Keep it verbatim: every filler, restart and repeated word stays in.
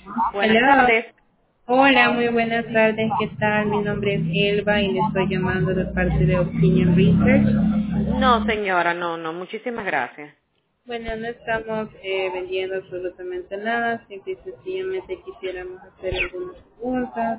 Buenas Hola, tardes. hola, muy buenas tardes, ¿qué tal? Mi nombre es Elba y le estoy llamando de parte de Opinion Research. No, señora, no, no, muchísimas gracias. Bueno, no estamos eh, vendiendo absolutamente nada, simple y sencillamente quisiéramos hacer algunas preguntas.